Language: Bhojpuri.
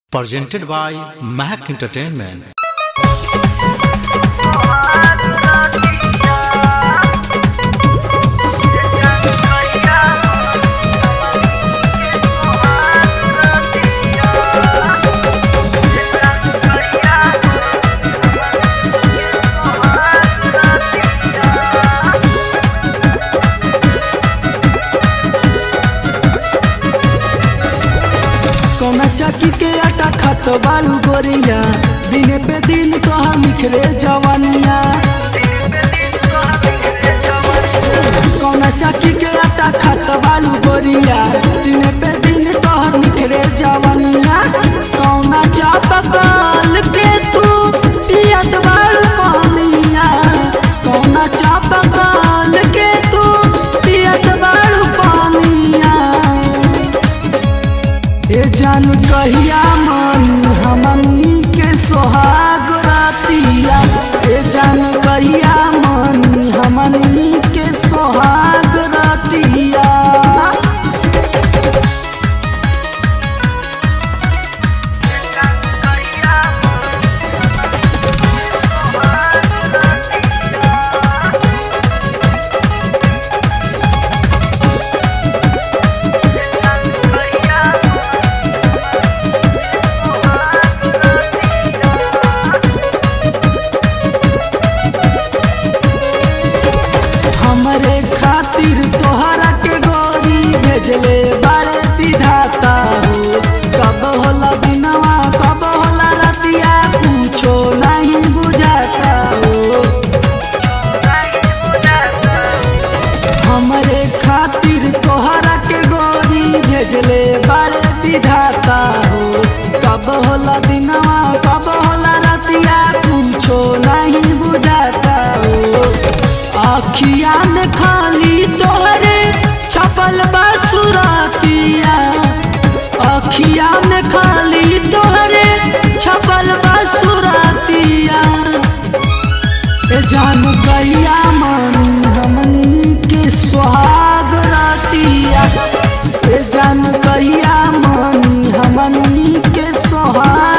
Presented by Mac Entertainment. कौना चाकी के आटा खात बालू गोरिया दिन पे दिन तोहर निखरे जवानिया। कौना चाकी के आटा खात बालू गोरिया दिन पे दिन तोहर निखरे जवानिया। कौना चापकल के तू पियत बालू पानिया। कौना चापकल के तू पियत बालू पानिया। ए जान कहिया मन हमनी के सोहाग रातिया। ए जान कहिया मन हमनी के सोहाग रातिया। हमरे खातिर तोहरा के गोरी भेजले बारे विधाता हो। कब होला दिनवा कब होला रतिया कुछो नहीं बुझाता हो। हमरे खातिर तोहरा के गोरी भेजले बारे विधाता हो। कब होला दिनवा कब होला रतिया कुछो नहीं बुझाता हो। अखिया में खाली तोहरे छपल बासुरातिया। अखिया में खाली तोहरे छपल बासुरातिया। ए जान कहिया मन हमनी के सोहाग रातिया। ए जान कहिया मन हमनी के सोहाग